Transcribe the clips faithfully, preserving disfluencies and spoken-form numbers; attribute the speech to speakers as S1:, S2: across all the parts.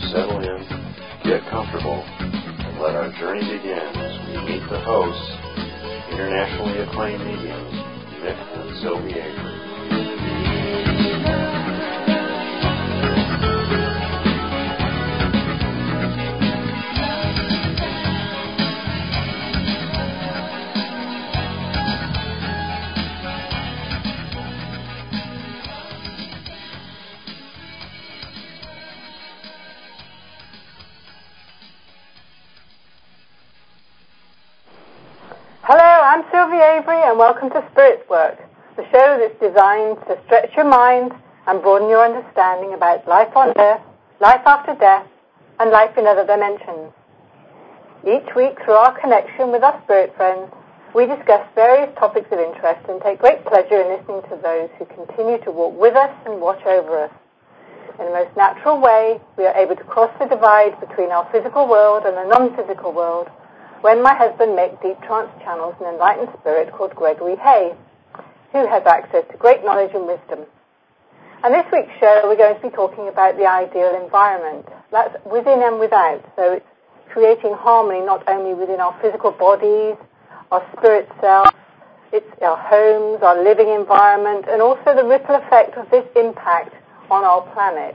S1: settle in, get comfortable, and let our journey begin as we meet the hosts, internationally acclaimed mediums, Mick and Sylvie Avery.
S2: Hello, I'm Sylvie Avery and welcome to Spirit Work, the show that's designed to stretch your mind and broaden your understanding about life on Earth, life after death, and life in other dimensions. Each week, through our connection with our spirit friends, we discuss various topics of interest and take great pleasure in listening to those who continue to walk with us and watch over us. In the most natural way, we are able to cross the divide between our physical world and the non-physical world when my husband makes deep trance channels an enlightened spirit called Gregory Hay, who has access to great knowledge and wisdom. And this week's show, we're going to be talking about the ideal environment. That's within and without. So it's creating harmony not only within our physical bodies, our spirit self, it's our homes, our living environment, and also the ripple effect of this impact on our planet.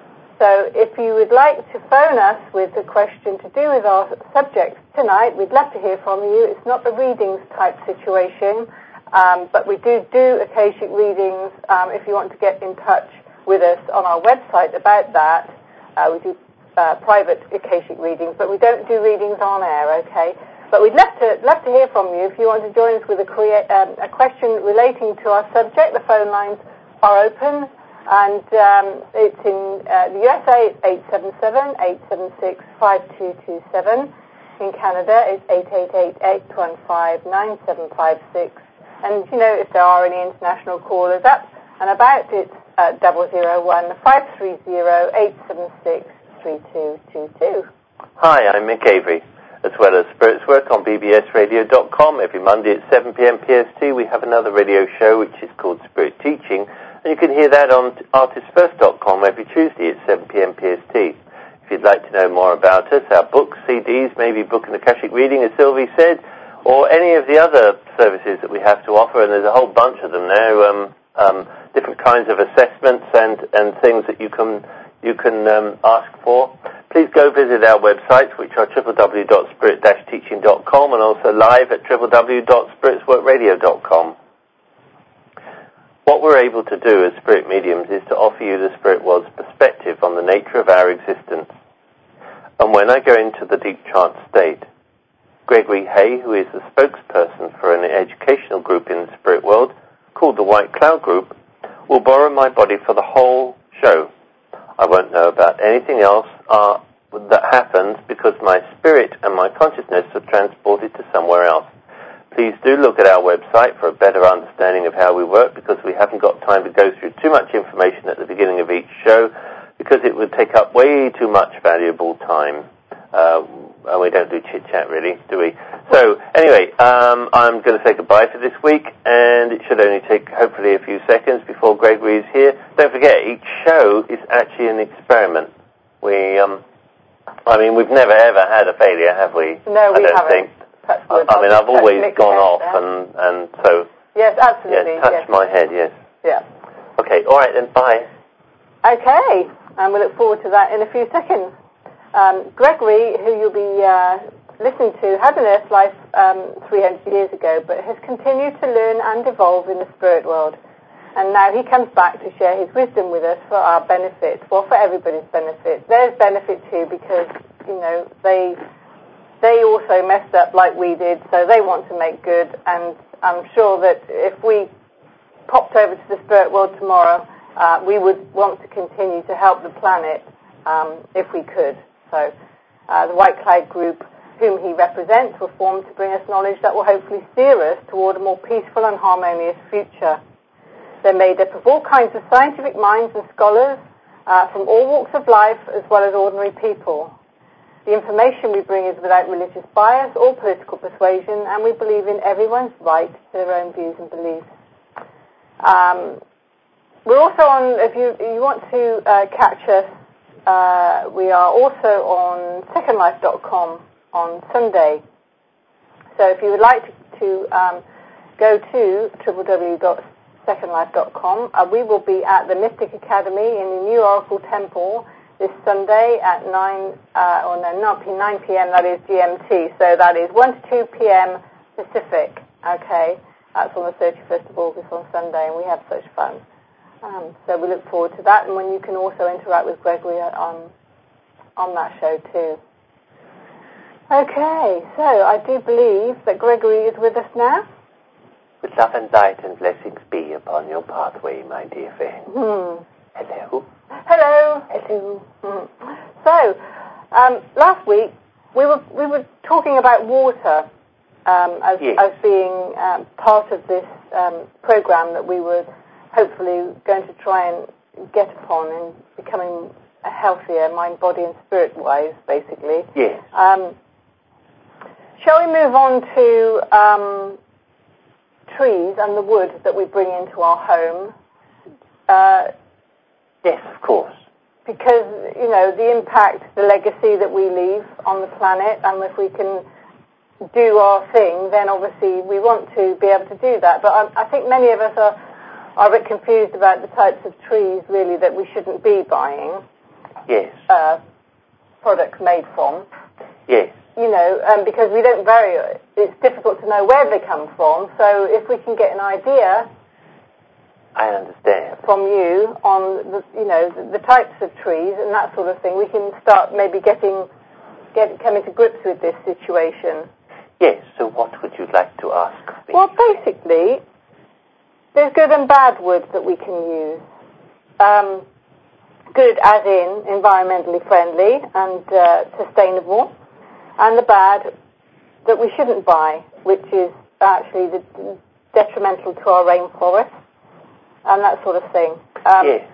S2: So if you would like to phone us with a question to do with our subject tonight, we'd love to hear from you. It's not a readings type situation, um, but we do do Akashic readings um, if you want to get in touch with us on our website about that. Uh, we do uh, private Akashic readings, but we don't do readings on air, okay? But we'd love to love to hear from you if you want to join us with a, crea- um, a question relating to our subject. The phone lines are open. And um, it's in uh, the U S A, it's eight seven seven, eight seven six, five two two seven. In Canada, it's eight eight eight, eight one five, nine seven five six. And, you know, if there are any international callers up and about, it's uh, double zero one, five three zero, eight seven six, three two two two.
S3: Hi, I'm Mick Avery, as well as Spirits Work on b b s radio dot com. Every Monday at seven p.m. P S T, we have another radio show which is called Spirit Teaching. And you can hear that on artist first dot com every Tuesday at seven p.m. P S T. If you'd like to know more about us, our books, C Ds, maybe book an Akashic reading, as Sylvie said, or any of the other services that we have to offer, and there's a whole bunch of them now, um, um, different kinds of assessments and, and things that you can you can um, ask for, please go visit our websites, which are w w w dot spirit dash teaching dot com and also live at w w w dot spirits work radio dot com. What we're able to do as spirit mediums is to offer you the spirit world's perspective on the nature of our existence. And when I go into the deep trance state, Gregory Hay, who is the spokesperson for an educational group in the spirit world called the White Cloud Group, will borrow my body for the whole show. I won't know about anything else uh, that happens because my spirit and my consciousness are transported to somewhere else. Please do look at our website for a better understanding of how we work, because we haven't got time to go through too much information at the beginning of each show, because it would take up way too much valuable time. Uh, and we don't do chit-chat, really, do we? So, anyway, um, I'm going to say goodbye for this week, and it should only take, hopefully, a few seconds before Gregory is here. Don't forget, each show is actually an experiment. We, um, I mean, we've never, ever had a failure, have we?
S2: No, we
S3: I don't
S2: haven't.
S3: think. I, I mean, I've always gone off, and, and so...
S2: Yes, absolutely.
S3: Yes, touch
S2: yes.
S3: my head, yes.
S2: Yeah.
S3: Okay, all right then, bye.
S2: Okay, and we look forward to that in a few seconds. Um, Gregory, who you'll be uh, listening to, had an Earth life um, three hundred years ago, but has continued to learn and evolve in the spirit world. And now he comes back to share his wisdom with us for our benefit, well, for everybody's benefit. There's benefit too, because, you know, they... They also messed up like we did, so they want to make good, and I'm sure that if we popped over to the spirit world tomorrow, uh, we would want to continue to help the planet um, if we could. So uh, the White Cloud Group, whom he represents, were formed to bring us knowledge that will hopefully steer us toward a more peaceful and harmonious future. They're made up of all kinds of scientific minds and scholars uh, from all walks of life, as well as ordinary people. The information we bring is without religious bias or political persuasion, and we believe in everyone's right to their own views and beliefs. Um, we're also on, if you, you want to uh, catch us uh, we are also on second life dot com on Sunday. So if you would like to, to um, go to w w w dot second life dot com, uh, we will be at the Mystic Academy in the New Oracle Temple this Sunday at nine, uh, or no, not nine p.m., that is G M T, so that is one to two p.m. Pacific, okay? That's on the thirty-first of August on Sunday, and we have such fun. Um, so we look forward to that, and when you can also interact with Gregory on, on that show too. Okay, so I do believe that Gregory is with us now.
S3: With love and light and blessings be upon your pathway, my dear friend.
S2: Hmm.
S3: Hello.
S2: Hello. Hello. Mm. So, um, last week we were we were talking about water um, as
S3: yes.
S2: as being um, part of this um, program that we were hopefully going to try and get upon in becoming a healthier mind, body, and spirit-wise, basically.
S3: Yes.
S2: Um, shall we move on to um, trees and the wood that we bring into our home? Uh,
S3: Yes, of course.
S2: Because, you know, the impact, the legacy that we leave on the planet, and if we can do our thing, then obviously we want to be able to do that. But I, I think many of us are, are a bit confused about the types of trees, really, that we shouldn't be buying.
S3: Yes.
S2: Uh, products made from.
S3: Yes.
S2: You know, um, because we don't vary, it's difficult to know where they come from. So if we can get an idea...
S3: I understand.
S2: From you on, the, you know, the, the types of trees and that sort of thing, we can start maybe getting, get, coming to grips with this situation.
S3: Yes, so what would you like to ask me?
S2: Well, basically, there's good and bad wood that we can use. Um, good as in environmentally friendly and uh, sustainable, and the bad that we shouldn't buy, which is actually the, detrimental to our rainforest. And that sort of thing. Um,
S3: yes.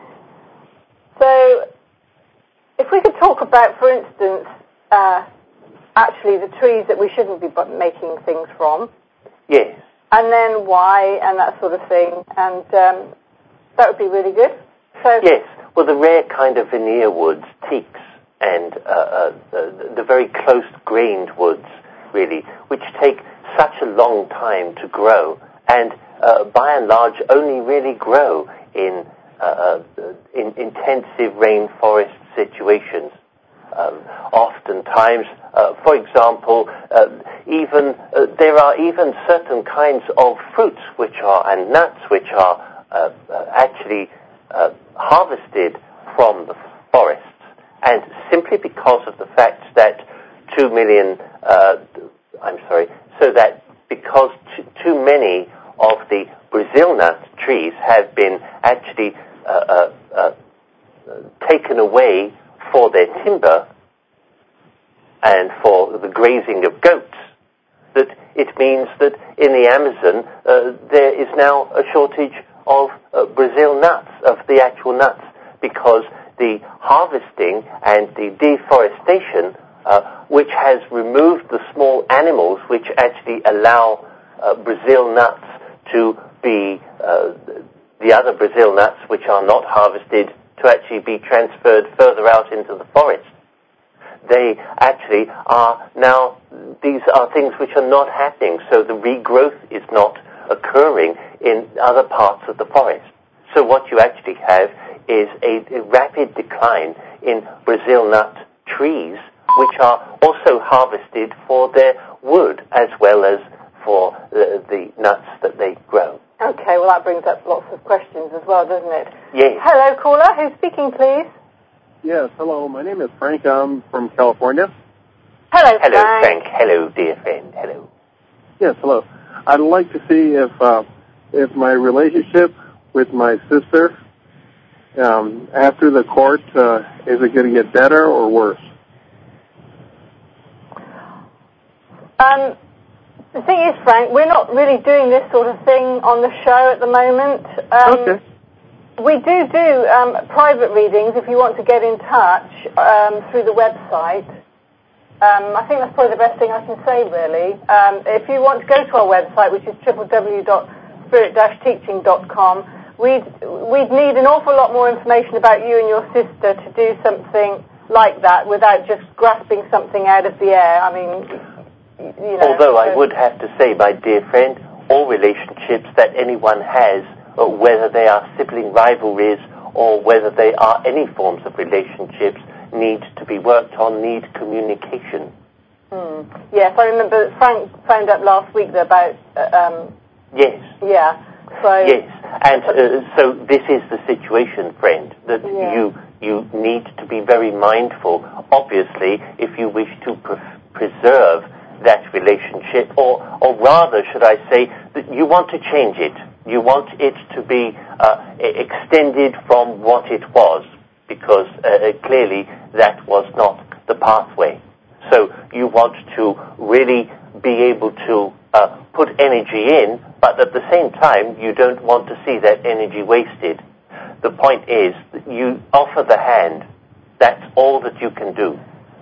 S2: So, if we could talk about, for instance, uh, actually the trees that we shouldn't be making things from.
S3: Yes.
S2: And then why, and that sort of thing. And um, that would be really good. So
S3: yes. Well, the rare kind of veneer woods, teaks, and uh, uh, the, the very close-grained woods, really, which take such a long time to grow, and Uh, by and large, only really grow in, uh, in intensive rainforest situations. Um, oftentimes, uh, for example, uh, even uh, there are even certain kinds of fruits which are and nuts which are uh, uh, actually uh, harvested from the forests, and simply because of the fact that two million, uh, I'm sorry, so that because t- too many of the Brazil nut trees have been actually uh, uh, uh, taken away for their timber and for the grazing of goats, that it means that in the Amazon uh, there is now a shortage of uh, Brazil nuts, of the actual nuts, because the harvesting and the deforestation, uh, which has removed the small animals which actually allow uh, Brazil nuts to be uh, the other Brazil nuts which are not harvested to actually be transferred further out into the forest. They actually are now, these are things which are not happening, so the regrowth is not occurring in other parts of the forest. So what you actually have is a, a rapid decline in Brazil nut trees, which are also harvested for their wood as well as for the, the nuts that they grow.
S2: Okay, well that brings up lots of questions as well, doesn't it?
S3: Yes.
S2: Hello, caller. Who's speaking, please?
S4: Yes, hello. My name is Frank. I'm from California.
S2: Hello,
S3: Hello,
S2: Frank.
S3: Frank. Hello, dear friend. Hello.
S4: Yes, hello. I'd like to see if uh, if my relationship with my sister um, after the court, uh, is it going to get better or worse?
S2: Um... The thing is, Frank, we're not really doing this sort of thing on the show at the moment. Um,
S4: okay.
S2: We do do um, private readings if you want to get in touch um, through the website. Um, I think that's probably the best thing I can say, really. Um, if you want to go to our website, which is w w w dot spirit dash teaching dot com, we'd, we'd need an awful lot more information about you and your sister to do something like that without just grasping something out of the air. I mean, you know.
S3: Although I would have to say, my dear friend, all relationships that anyone has, whether they are sibling rivalries or whether they are any forms of relationships, need to be worked on, need communication.
S2: Hmm. Yes, I remember Frank phoned up last week about... Uh, um,
S3: yes.
S2: Yeah. So,
S3: yes, and uh, so this is the situation, friend, that
S2: yeah.
S3: you you need to be very mindful, obviously, if you wish to pre- preserve that relationship, or, or rather, should I say, that you want to change it. You want it to be uh, extended from what it was, because uh, clearly that was not the pathway. So you want to really be able to uh, put energy in, but at the same time, you don't want to see that energy wasted. The point is that you offer the hand. That's all that you can do.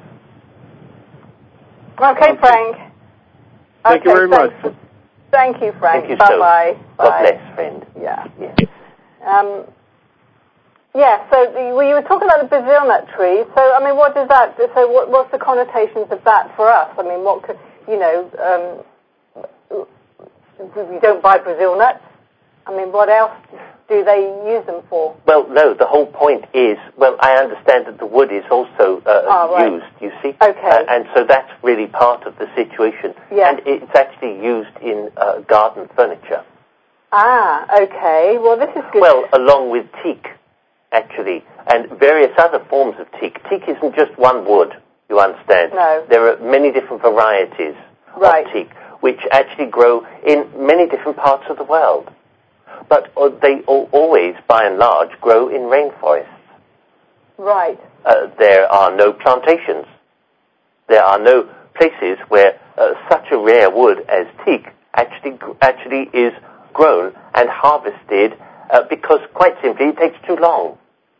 S2: Okay, Frank.
S4: Thank
S2: okay,
S4: you very
S2: thanks.
S4: much.
S2: Thank you, Frank.
S3: Thank you
S2: Bye-bye.
S3: so. God bless, friend.
S2: Yeah.
S3: Yes.
S2: Um, yeah, so the, well, you were talking about the Brazil nut tree. So, I mean, what does that, so what, what's the connotations of that for us? I mean, what could, you know, um, you don't buy Brazil nuts. I mean, what else do they use them for?
S3: Well, no, the whole point is, well, I understand that the wood is also uh,
S2: oh, right.
S3: used, you see?
S2: Okay.
S3: Uh, and so that's really part of the situation.
S2: Yeah.
S3: And it's actually used in uh, garden furniture.
S2: Ah, okay. Well, this is good.
S3: Well, along with teak, actually, and various other forms of teak. Teak isn't just one wood, you understand.
S2: No.
S3: There are many different varieties
S2: right.
S3: of teak, which actually grow in many different parts of the world. But uh, they all, always, by and large, grow in rainforests.
S2: Right.
S3: Uh, there are no plantations. There are no places where uh, such a rare wood as teak actually actually is grown and harvested uh, because, quite simply, it takes too long.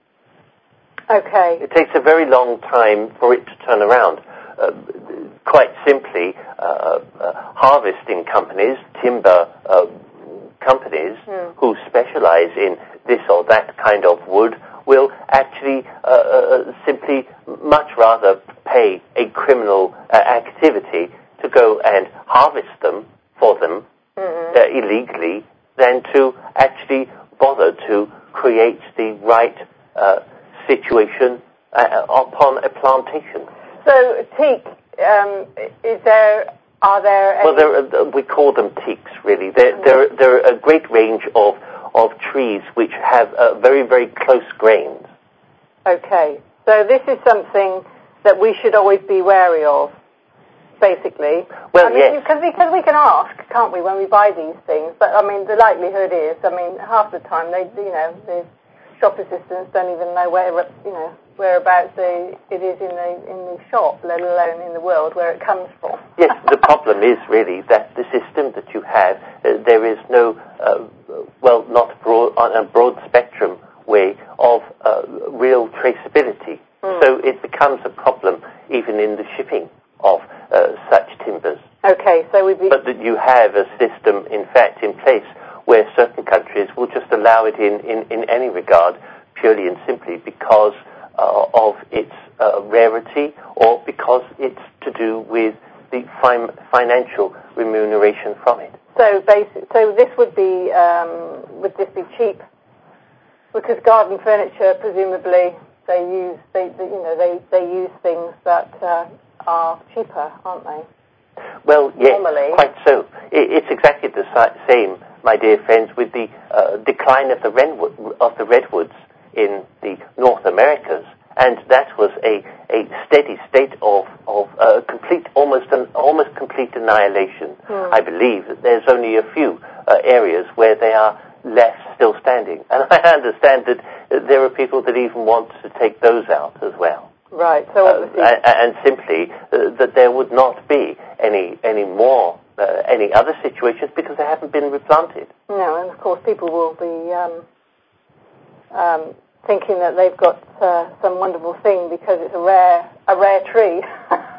S2: Okay.
S3: It takes a very long time for it to turn around. Uh, quite simply, uh, uh, harvesting companies, timber uh, companies
S2: mm.
S3: who specialize in this or that kind of wood will actually uh, uh, simply much rather pay a criminal uh, activity to go and harvest them for them
S2: mm-hmm.
S3: uh, illegally than to actually bother to create the right uh, situation uh, upon a plantation.
S2: So teak, um, is there? Are there any...
S3: Well, there are, we call them teaks, really. There,
S2: mm-hmm.
S3: there, there are a great range of, of trees which have uh, very, very close grains.
S2: Okay. So this is something that we should always be wary of, basically.
S3: Well,
S2: I mean,
S3: yes.
S2: Because because we can ask, can't we, when we buy these things? But, I mean, the likelihood is, I mean, half the time, they, you know, the shop assistants don't even know where, you know, whereabouts they, it is in the in the shop, let alone in the world, where it comes from.
S3: Yes, the problem is really that the system that you have, uh, there is no, uh, well, not broad, on a broad spectrum way of uh, real traceability.
S2: Mm.
S3: So it becomes a problem even in the shipping of uh, such timbers.
S2: Okay, so we. Be-
S3: but that you have a system, in fact, in place where certain countries will just allow it in, in, in any regard, purely and simply because uh, of its uh, rarity or because it's to do with the fin- financial remuneration from it.
S2: So, basic, so this would be um, would this be cheap? Because garden furniture, presumably, they use they, they you know they, they use things that uh, are cheaper, aren't they?
S3: Well, yes,
S2: Normally.
S3: quite so. It, it's exactly the same, my dear friends, with the uh, decline of the redwood, of the redwoods in the North Americas, and that was a, a steady state of of uh, complete, almost an almost complete annihilation.
S2: Hmm.
S3: I believe that there's only a few uh, areas where they are left still standing, and I understand that uh, there are people that even want to take those out as well.
S2: Right. So obviously,
S3: uh, and, and simply uh, that there would not be any any more uh, any other situations because they haven't been replanted.
S2: No, and of course people will be um, um, thinking that they've got uh, some wonderful thing because it's a rare a rare tree.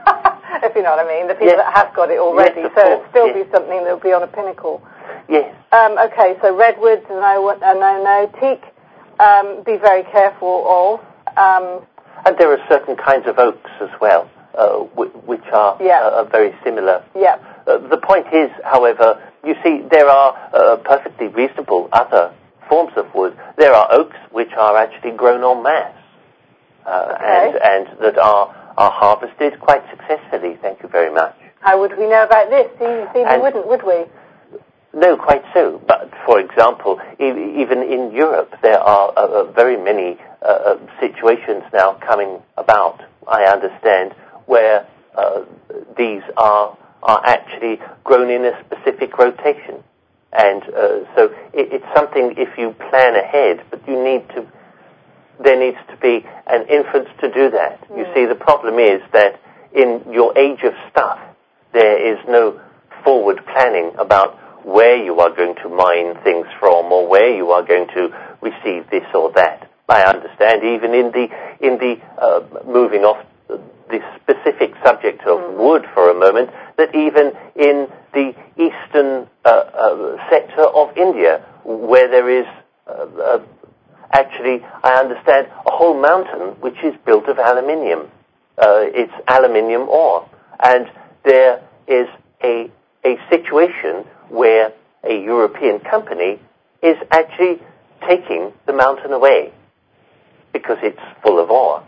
S2: If you know what I mean, the people
S3: yes.
S2: that have got it already.
S3: Yes,
S2: so
S3: course.
S2: it'll still
S3: yes.
S2: be something that will be on a pinnacle.
S3: Yes,
S2: Um, okay, so redwoods, a no, a no-no. Teak, um, be very careful of. Um,
S3: and there are certain kinds of oaks as well, uh, w- which are
S2: yeah.
S3: uh, very similar.
S2: Yeah.
S3: Uh, the point is, however, you see, there are uh, perfectly reasonable other forms of wood. There are oaks which are actually grown en masse uh,
S2: okay.
S3: and, and that are, are harvested quite successfully. Thank you very much.
S2: How would we know about this? See, see we wouldn't, would we?
S3: No, quite so. But, for example, e- even in Europe, there are uh, very many uh, situations now coming about, I understand, where uh, these are are actually grown in a specific rotation. And uh, so it, it's something, if you plan ahead, but you need to, there needs to be an inference to do that. Mm. You see, the problem is that in your age of stuff, there is no forward planning about where you are going to mine things from or where you are going to receive this or that. I understand even in the, in the uh, moving off the specific subject of mm. wood for a moment, that even in the eastern uh, uh, sector of India, where there is uh, uh, actually, I understand, a whole mountain which is built of aluminium. Uh, it's aluminium ore. And there is a, a situation where a European company is actually taking the mountain away because it's full of ore.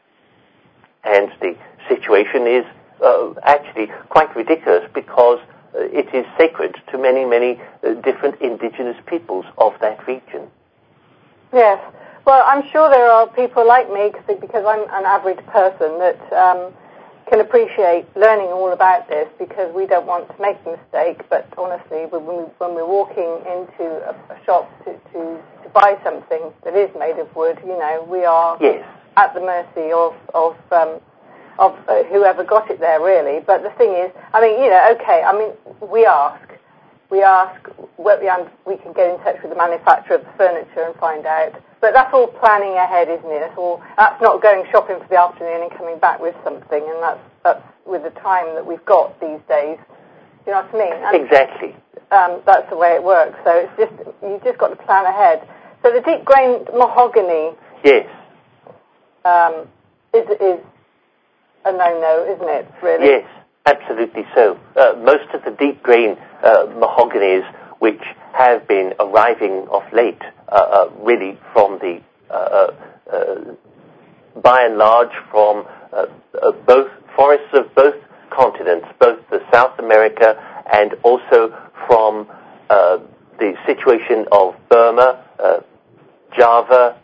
S3: And the situation is uh, actually quite ridiculous because uh, it is sacred to many, many uh, different indigenous peoples of that region.
S2: Yes. Well, I'm sure there are people like me, because I'm an average person, that um, can appreciate learning all about this, because we don't want to make a mistake. But honestly, when, we, when we're walking into a, a shop to, to, to buy something that is made of wood, you know, we are...
S3: Yes.
S2: at the mercy of of um, of uh, whoever got it there, really. But the thing is, I mean, you know, okay, I mean, we ask, we ask, we can get in touch with the manufacturer of the furniture and find out. But that's all planning ahead, isn't it? That's all. That's not going shopping for the afternoon and coming back with something. And that's that's with the time that we've got these days. You know what I mean? And,
S3: exactly.
S2: Um, that's the way it works. So it's just you've just got to plan ahead. So the deep grained mahogany.
S3: Yes.
S2: Um, is is a no-no, isn't it, really?
S3: Yes, absolutely so. Uh, most of the deep grain uh, mahoganies which have been arriving of late, uh, uh, really from the, uh, uh, uh, by and large, from uh, uh, both forests of both continents, both the South America and also from uh, the situation of Burma, uh, Java,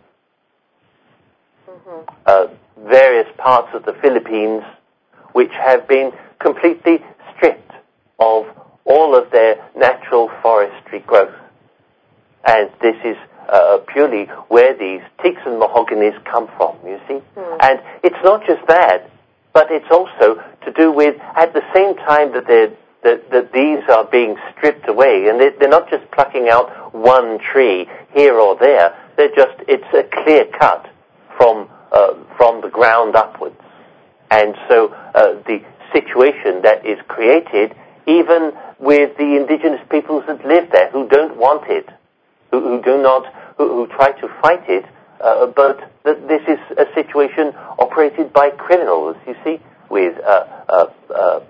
S3: Mm-hmm. Uh, various parts of the Philippines, which have been completely stripped of all of their natural forestry growth. And this is uh, purely where these teaks and mahoganies come from, you see. Mm. And it's not just that, but it's also to do with, at the same time that, that, that these are being stripped away, and they're, they're not just plucking out one tree here or there, they're just, it's a clear cut from uh, from the ground upwards. And so uh, the situation that is created, even with the indigenous peoples that live there, who don't want it, who, who do not, who, who try to fight it, uh, but that this is a situation operated by criminals, you see, with uh, uh, uh,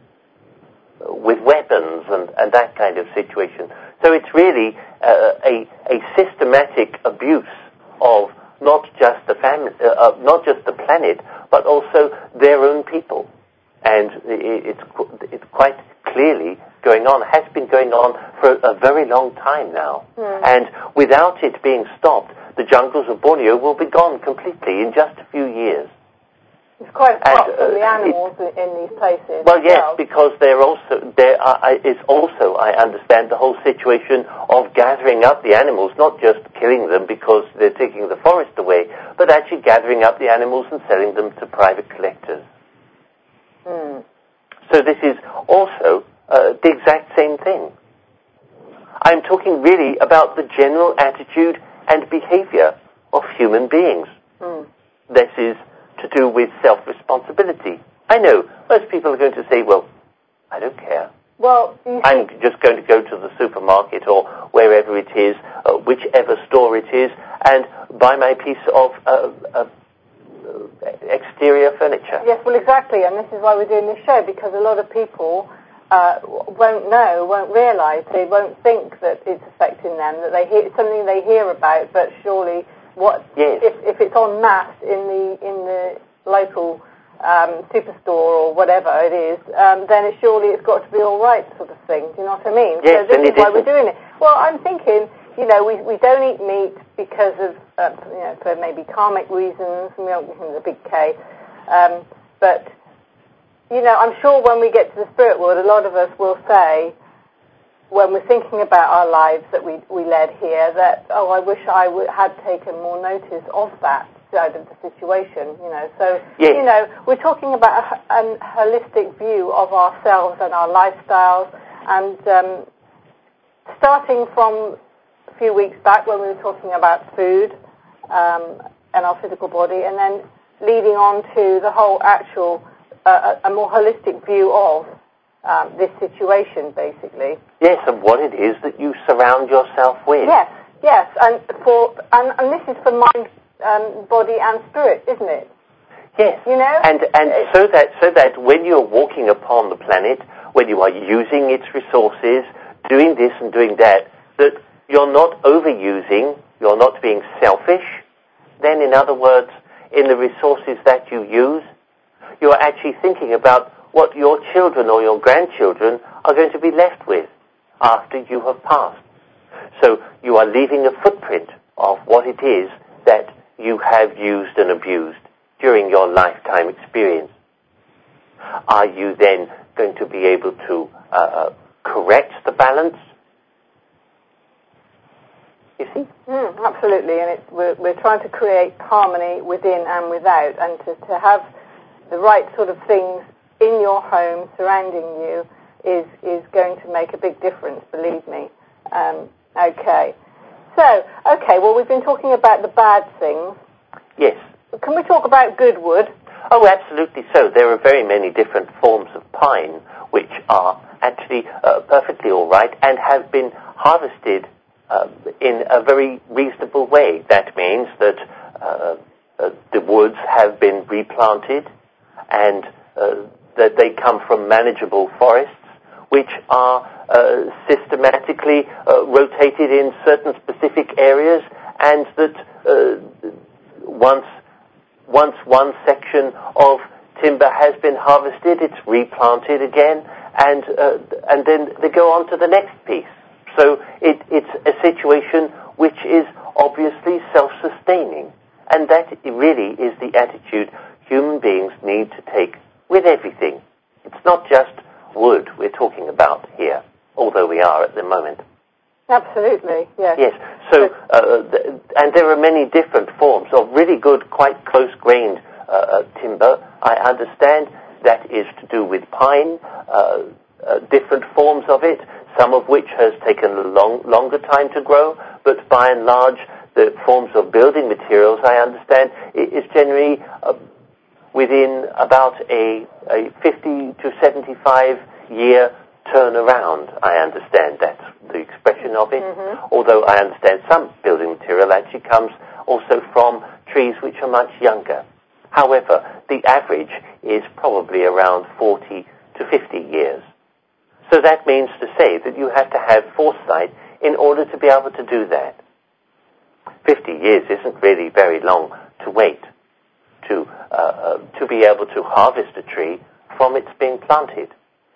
S3: with weapons and, and that kind of situation. So it's really uh, a, a systematic abuse of not just the family, uh, not just the planet, but also their own people, and it's it's quite clearly going on. Has been going on for a very long time now, mm. and without it being stopped, the jungles of Borneo will be gone completely in just a few years.
S2: It's quite a crop from the animals it, in these places.
S3: Well, yes,
S2: well.
S3: because there also there are, is also, I understand, the whole situation of gathering up the animals, not just killing them because they're taking the forest away, but actually gathering up the animals and selling them to private collectors.
S2: Mm.
S3: So this is also uh, the exact same thing. I'm talking really about the general attitude and behavior of human beings.
S2: Mm.
S3: This is to do with self-responsibility. I know most people are going to say, well, I don't care.
S2: Well, you
S3: I'm just going to go to the supermarket or wherever it is, uh, whichever store it is, and buy my piece of uh, uh, exterior furniture.
S2: Yes, well, exactly, and this is why we're doing this show, because a lot of people uh, won't know, won't realise, they won't think that it's affecting them, that they hear, it's something they hear about, but surely what
S3: yes.
S2: if, if it's en masse in the in the local um, superstore or whatever it is, um, then it, surely it's got to be all right, sort of thing. Do you know what I mean?
S3: Yes,
S2: so this is why
S3: isn't.
S2: we're doing it. Well, I'm thinking, you know, we we don't eat meat because of, uh, you know, for maybe karmic reasons, you know, the big K. Um, but, you know, I'm sure when we get to the spirit world, a lot of us will say, when we're thinking about our lives that we we led here, that, oh, I wish I w- had taken more notice of that side of the situation, you know. So,
S3: yes.
S2: you know, we're talking about a, a holistic view of ourselves and our lifestyles, and um, starting from a few weeks back when we were talking about food um, and our physical body, and then leading on to the whole actual, uh, a more holistic view of um, this situation, basically.
S3: Yes, and what it is that you surround yourself with.
S2: Yes, yes, and for and, and this is for mind, um, body, and spirit, isn't it?
S3: Yes,
S2: you know,
S3: and and so that so that when you're walking upon the planet, when you are using its resources, doing this and doing that, that you're not overusing, you're not being selfish. Then, in other words, in the resources that you use, you're actually thinking about what your children or your grandchildren are going to be left with after you have passed. So you are leaving a footprint of what it is that you have used and abused during your lifetime experience. Are you then going to be able to uh, correct the balance? You see?
S2: Mm, absolutely, and it's, we're, we're trying to create harmony within and without, and to, to have the right sort of things in your home surrounding you is is going to make a big difference, believe me. Um, okay. So, okay, well, we've been talking about the bad things.
S3: Yes.
S2: Can we talk about good wood?
S3: Oh, absolutely so. There are very many different forms of pine which are actually uh, perfectly all right and have been harvested uh, in a very reasonable way. That means that uh, uh, the woods have been replanted and uh, that they come from manageable forests which are uh, systematically uh, rotated in certain specific areas, and that uh, once once one section of timber has been harvested, it's replanted again, and uh, and then they go on to the next piece. So it, it's a situation which is obviously self-sustaining, and that really is the attitude human beings need to take with everything. It's not just wood we're talking about here, although we are at the moment.
S2: Absolutely, yes.
S3: Yes, so, uh, th- and there are many different forms of really good, quite close-grained uh, uh, timber. I understand that is to do with pine, uh, uh, different forms of it, some of which has taken a long, longer time to grow, but by and large, the forms of building materials, I understand, is generally uh, within about a, a fifty to seventy-five year turnaround. I understand that's the expression of it,
S2: mm-hmm.
S3: although I understand some building material actually comes also from trees which are much younger. However, the average is probably around forty to fifty years. So that means to say that you have to have foresight in order to be able to do that. fifty years isn't really very long to wait to uh, uh, to be able to harvest a tree from its being planted.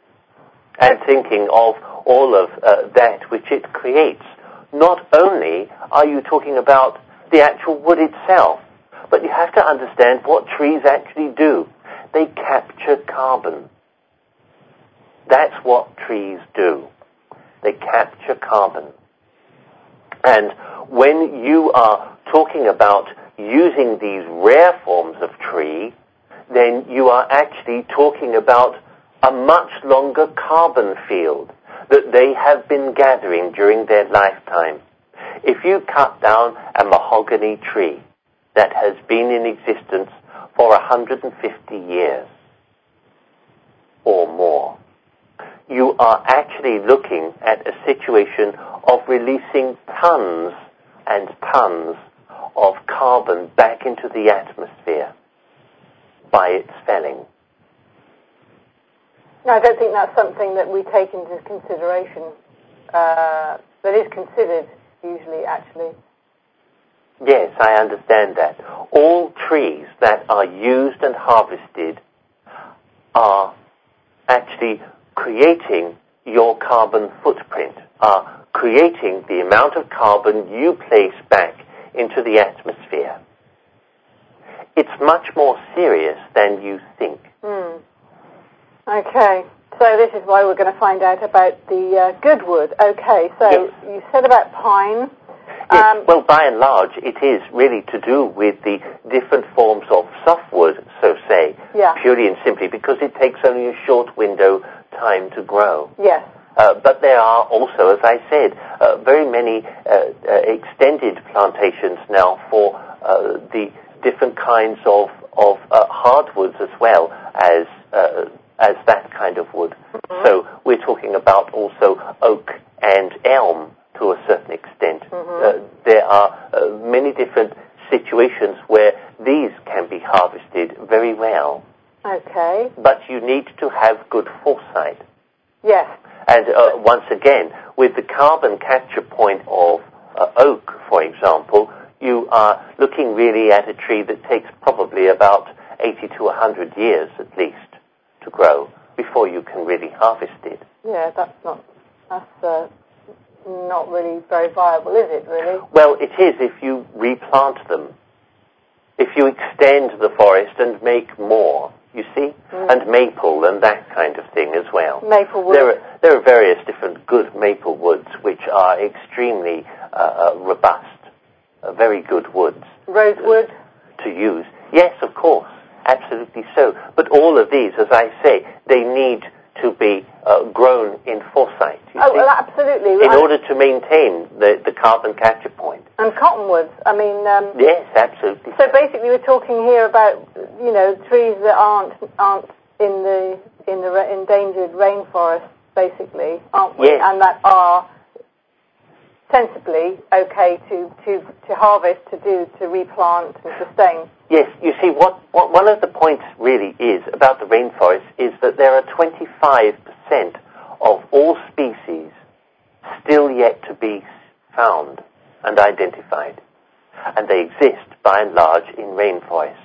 S3: And thinking of all of uh, that which it creates. Not only are you talking about the actual wood itself, but you have to understand what trees actually do. They capture carbon. That's what trees do. They capture carbon. And when you are talking about using these rare forms of tree, then you are actually talking about a much longer carbon field that they have been gathering during their lifetime. If you cut down a mahogany tree that has been in existence for one hundred fifty years or more, you are actually looking at a situation of releasing tons and tons of carbon back into the atmosphere by its felling.
S2: No, I don't think that's something that we take into consideration. Uh, that is considered usually, actually.
S3: Yes, I understand that. All trees that are used and harvested are actually creating your carbon footprint, are creating the amount of carbon you place back into the atmosphere. It's much more serious than you think.
S2: Hmm. Okay, so this is why we're going to find out about the uh, good wood. Okay, so
S3: yes.
S2: You said about pine.
S3: Yes,
S2: um,
S3: well, by and large, it is really to do with the different forms of softwood, so say,
S2: yeah.
S3: purely and simply because it takes only a short window time to grow.
S2: Yes.
S3: Uh, but there are also, as I said, uh, very many uh, uh, extended plantations now for uh, the different kinds of, of uh, hardwoods as well as uh, as that kind of wood. Mm-hmm. So we're talking about also oak and elm to a certain extent. Mm-hmm. Uh, there are uh, many different situations where these can be harvested very well.
S2: Okay.
S3: But you need to have good foresight.
S2: Yes.
S3: And uh, once again, with the carbon capture point of uh, oak, for example, you are looking really at a tree that takes probably about eighty to one hundred years at least to grow before you can really harvest it.
S2: Yeah, that's not that's uh, not really very viable, is it, really?
S3: Well, it is if you replant them. If you extend the forest and make more, you see, mm. and maple and that kind of thing as well.
S2: Maple wood.
S3: There are, there are various different good maple woods which are extremely uh, robust, uh, very good woods.
S2: Rosewood?
S3: To, to use. Yes, of course, absolutely so. But all of these, as I say, they need to be uh, grown in foresight. You
S2: oh,
S3: see?
S2: well, absolutely.
S3: In order to maintain the, the carbon capture point.
S2: And cottonwoods, I mean... Um,
S3: yes, absolutely.
S2: So basically we're talking here about, you know, trees that aren't aren't in the in the re- endangered rainforest, basically, aren't we?
S3: Yes.
S2: And that are sensibly okay to, to, to harvest, to do, to replant and sustain.
S3: Yes, you see, what, what one of the points really is about the rainforest is that there are twenty-five percent of all species still yet to be found and identified. And they exist, by and large, in rainforests.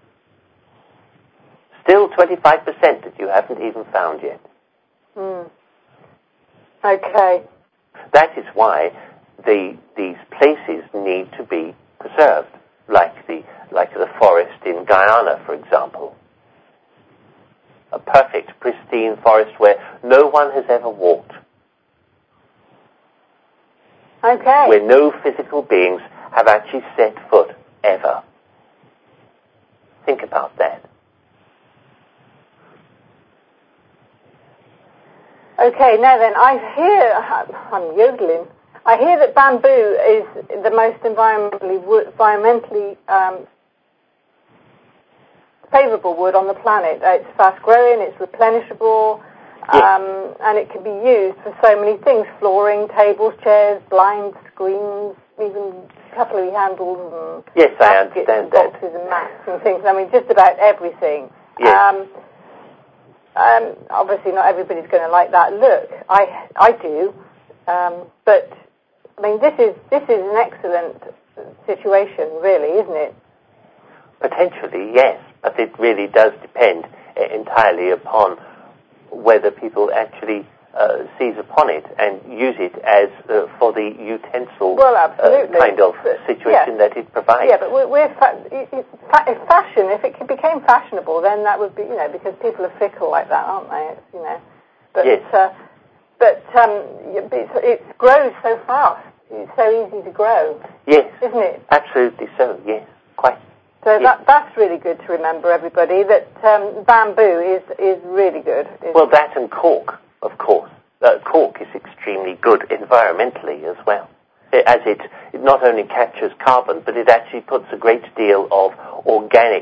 S3: Still twenty-five percent that you haven't even found yet.
S2: Mm. Okay.
S3: That is why the, these places need to be preserved, like the, like the forest in Guyana, for example. A perfect, pristine forest where no one has ever walked.
S2: Okay.
S3: Where no physical beings have actually set foot, ever. Think about that.
S2: Okay, now then, I hear, I'm yodeling, I hear that bamboo is the most environmentally, wood, environmentally um, favourable wood on the planet. It's fast-growing, it's replenishable,
S3: yes.
S2: um, and it can be used for so many things, flooring, tables, chairs, blinds, screens, even cutlery handles and
S3: yes, I
S2: baskets
S3: understand
S2: and
S3: that.
S2: boxes and mats and things. I mean, just about everything.
S3: Yes.
S2: Um, um, obviously, not everybody's going to like that look. I I do, um, but I mean, this is this is an excellent situation, really, isn't it?
S3: Potentially, yes, but it really does depend entirely upon whether people actually Uh, seize upon it and use it as uh, for the utensil
S2: well, absolutely.
S3: Uh, kind of
S2: but,
S3: situation
S2: yeah.
S3: that it provides.
S2: Yeah, but we're, we're fa- if fashion, if it became fashionable, then that would be, you know, because people are fickle like that, aren't they? It's, you know, but
S3: yes.
S2: uh, but um, it grows so fast. It's so easy to grow.
S3: Yes,
S2: isn't it?
S3: Absolutely so. Yes, quite.
S2: So
S3: yes.
S2: that that's really good to remember, everybody. That um, bamboo is is really good. It's
S3: well, that and cork. Of course. Uh, cork is extremely good environmentally as well, it, as it, it not only captures carbon, but it actually puts a great deal of organic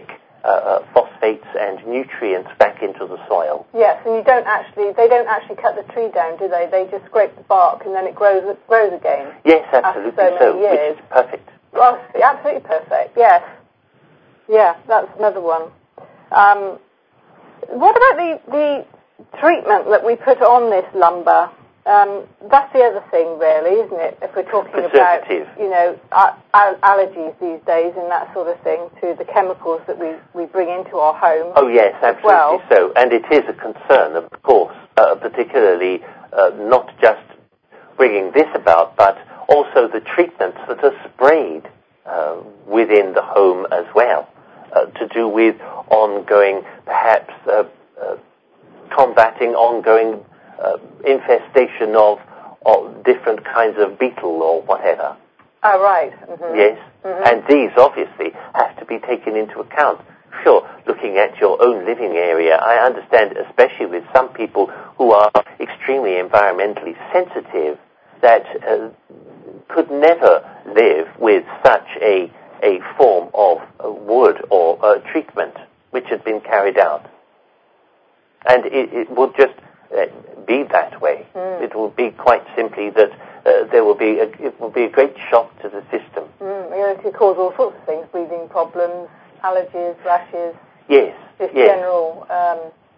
S3: uh, uh, phosphates and nutrients back into the soil.
S2: Yes, and you don't actually, they don't actually cut the tree down, do they? They just scrape the bark and then it grows grows again.
S3: Yes, absolutely
S2: so,
S3: so,
S2: years.
S3: which is perfect.
S2: Well, absolutely perfect, yes. Yeah, that's another one. Um, what about the, the treatment that we put on this lumber? Um, that's the other thing, really, isn't it? If we're talking about, you know, al- allergies these days and that sort of thing, to the chemicals that we, we bring into our home.
S3: Oh, yes, absolutely
S2: well.
S3: so. And it is a concern, of course, uh, particularly uh, not just bringing this about, but also the treatments that are sprayed uh, within the home as well, uh, to do with ongoing, perhaps, uh, uh, combating ongoing Uh, infestation of, of different kinds of beetle or whatever.
S2: Oh, right. Mm-hmm.
S3: Yes.
S2: Mm-hmm.
S3: And these obviously have to be taken into account. Sure, looking at your own living area, I understand, especially with some people who are extremely environmentally sensitive, that uh, could never live with such a, a form of uh, wood or uh, treatment which had been carried out. And it, it would just Uh, be that way.
S2: Mm.
S3: It will be quite simply that uh, there will be a, it will be a great shock to the system.
S2: Mm, you know, it could cause all sorts of things: breathing problems, allergies, rashes.
S3: Yes.
S2: Just
S3: yes.
S2: general um,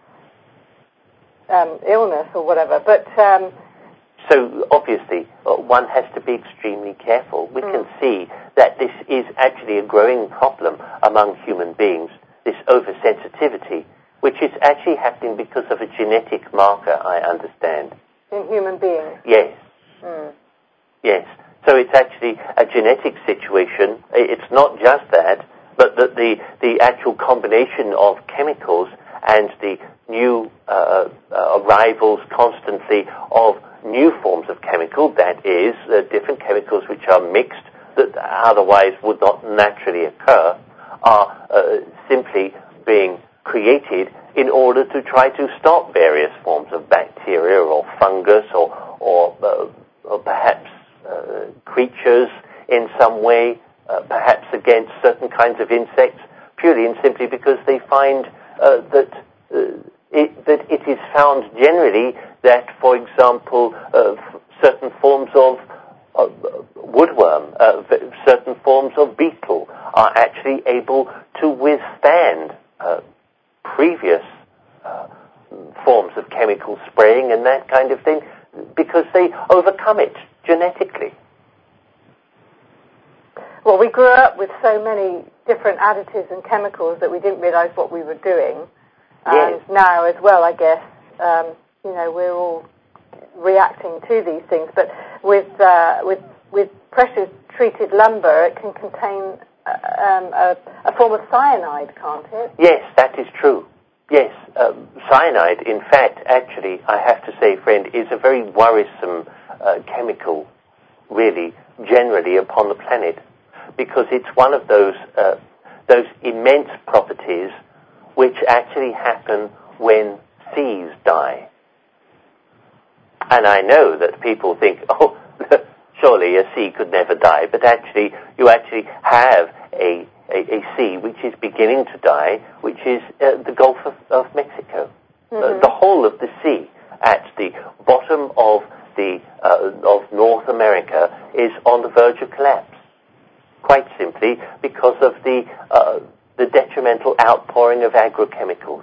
S2: um, illness or whatever. But um,
S3: so obviously, uh, one has to be extremely careful. We
S2: mm.
S3: can see that this is actually a growing problem among human beings. This oversensitivity, which is actually happening because of a genetic marker, I understand.
S2: In human beings?
S3: Yes.
S2: Mm.
S3: Yes. So it's actually a genetic situation. It's not just that, but that the, the actual combination of chemicals and the new uh, uh, arrivals constantly of new forms of chemical, that is, uh, different chemicals which are mixed that otherwise would not naturally occur, are uh, simply being created in order to try to stop various forms of bacteria or fungus or, or, uh, or perhaps uh, creatures in some way, uh, perhaps against certain kinds of insects, purely and simply because they find uh, that, uh, it, that it is found generally that, for example, uh, certain forms of uh, woodworm, uh, certain forms of beetle are actually able to withstand uh, previous uh, forms of chemical spraying and that kind of thing, because they overcome it genetically.
S2: Well, we grew up with so many different additives and chemicals that we didn't realize what we were doing. And
S3: yes.
S2: now as well, I guess, um, you know, we're all reacting to these things. But with uh, with with pressure treated lumber, it can contain um, a, a form of cyanide, can't it?
S3: Yes, that is true. Yes, um, cyanide, in fact, actually, I have to say, friend, is a very worrisome uh, chemical, really, generally upon the planet, because it's one of those uh, those immense properties which actually happen when seas die. And I know that people think, oh, surely a sea could never die, but actually, you actually have a A, a sea which is beginning to die, which is uh, the Gulf of, of Mexico. Mm-hmm. Uh, the whole of the sea at the bottom of the uh, of North America is on the verge of collapse, quite simply because of the uh, the detrimental outpouring of agrochemicals.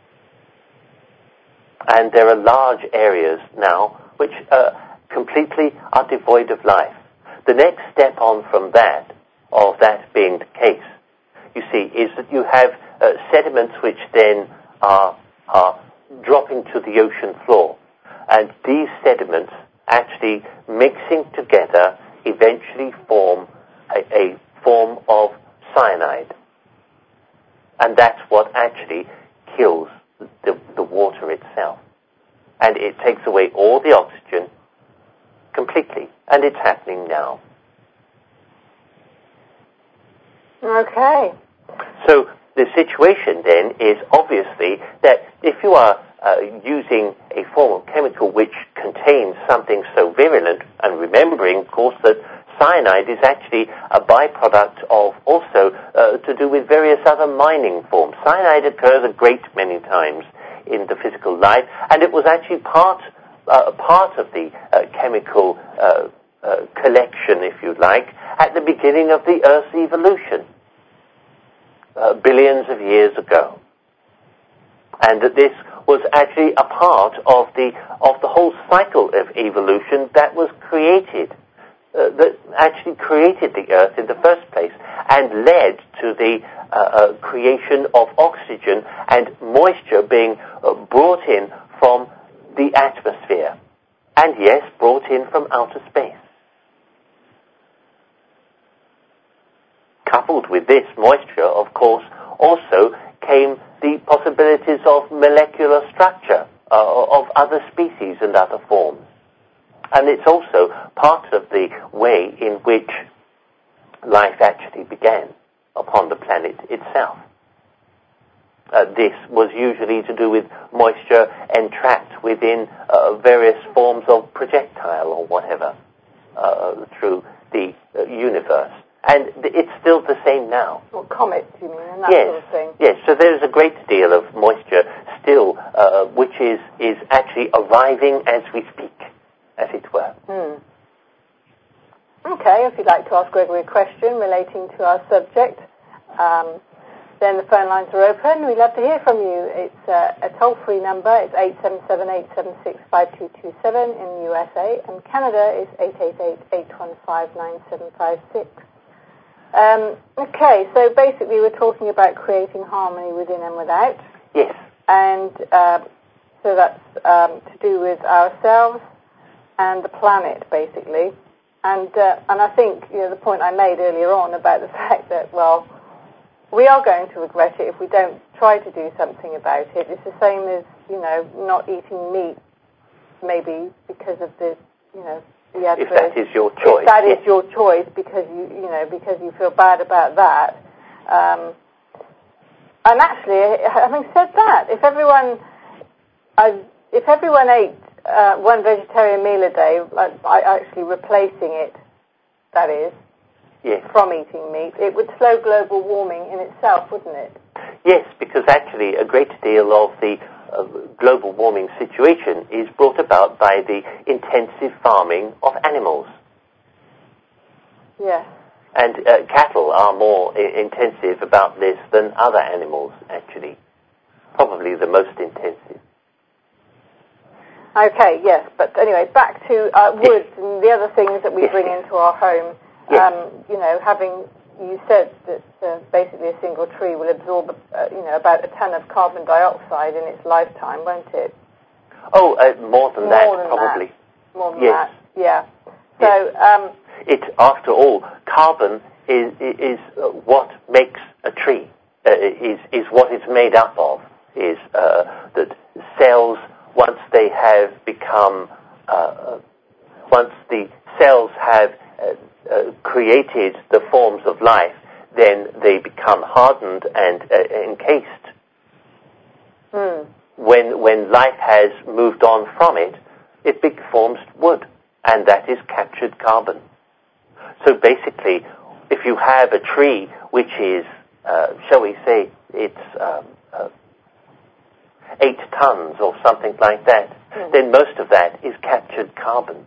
S3: And there are large areas now which uh, completely are devoid of life. The next step on from that, of that being the case, you see, is that you have uh, sediments which then are, are dropping to the ocean floor. And these sediments actually mixing together eventually form a, a form of cyanide. And that's what actually kills the, the water itself. And it takes away all the oxygen completely. And it's happening now.
S2: Okay.
S3: So the situation then is obviously that if you are uh, using a form of chemical which contains something so virulent, and remembering, of course, that cyanide is actually a byproduct of also uh, to do with various other mining forms. Cyanide occurs a great many times in the physical life, and it was actually part uh, part of the uh, chemical uh, uh, collection, if you like, at the beginning of the Earth's evolution, uh, billions of years ago. And that this was actually a part of the of the whole cycle of evolution that was created, uh, that actually created the Earth in the first place, and led to the uh, uh, creation of oxygen and moisture being uh, brought in from the atmosphere, and yes, brought in from outer space. Coupled with this moisture, of course, also came the possibilities of molecular structure uh, of other species and other forms. And it's also part of the way in which life actually began upon the planet itself. Uh, this was usually to do with moisture entrapped within uh, various forms of projectile or whatever uh, through the uh, universe. And it's still the same now.
S2: Or comets, you mean, and that
S3: yes,
S2: sort of thing.
S3: Yes, so there's a great deal of moisture still, uh, which is, is actually arriving as we speak, as it were.
S2: Hmm. Okay, if you'd like to ask Gregory a question relating to our subject, um, then the phone lines are open. We'd love to hear from you. It's uh, a toll-free number. It's eight seven seven, eight seven six, five two two seven in the U S A, and Canada is eight eight eight, eight one five, nine seven five six. Um, okay, so basically we're talking about creating harmony within and without.
S3: Yes.
S2: And uh, so that's um, to do with ourselves and the planet, basically. And uh, and I think, you know, the point I made earlier on about the fact that, well, we are going to regret it if we don't try to do something about it. It's the same as, you know, not eating meat, maybe because of the, you know, the adverse.
S3: If that is your choice.
S2: If that
S3: yes.
S2: is your choice, because you, you know, because you feel bad about that. Um, and actually, having said that, if everyone, uh, if everyone ate uh, one vegetarian meal a day, like by actually replacing it, that is,
S3: yes.
S2: from eating meat, it would slow global warming in itself, wouldn't it?
S3: Yes, because actually a great deal of the uh, global warming situation is brought about by the intensive farming of animals.
S2: Yes.
S3: And uh, cattle are more I- intensive about this than other animals, actually. Probably the most intensive.
S2: Okay, yes, but anyway, back to uh, woods
S3: yes.
S2: and the other things that we
S3: yes,
S2: bring
S3: yes.
S2: into our home.
S3: Yes.
S2: Um, you know, having, you said that uh, basically a single tree will absorb, uh, you know, about a ton of carbon dioxide in its lifetime, won't it?
S3: Oh, uh, more than
S2: more
S3: that,
S2: than
S3: probably.
S2: That. More than
S3: yes.
S2: that, yeah. So,
S3: yes.
S2: um,
S3: it, after all, carbon is, is uh, what makes a tree, uh, is, is what it's made up of, is uh, that cells, once they have become, uh, once the cells have uh, uh, created the forms of life, then they become hardened and uh, encased.
S2: hmm.
S3: When, when life has moved on from it, it forms wood, and that is captured carbon. So basically, if you have a tree which is, uh, shall we say, it's um, uh, eight tons or something like that,
S2: mm.
S3: then most of that is captured carbon.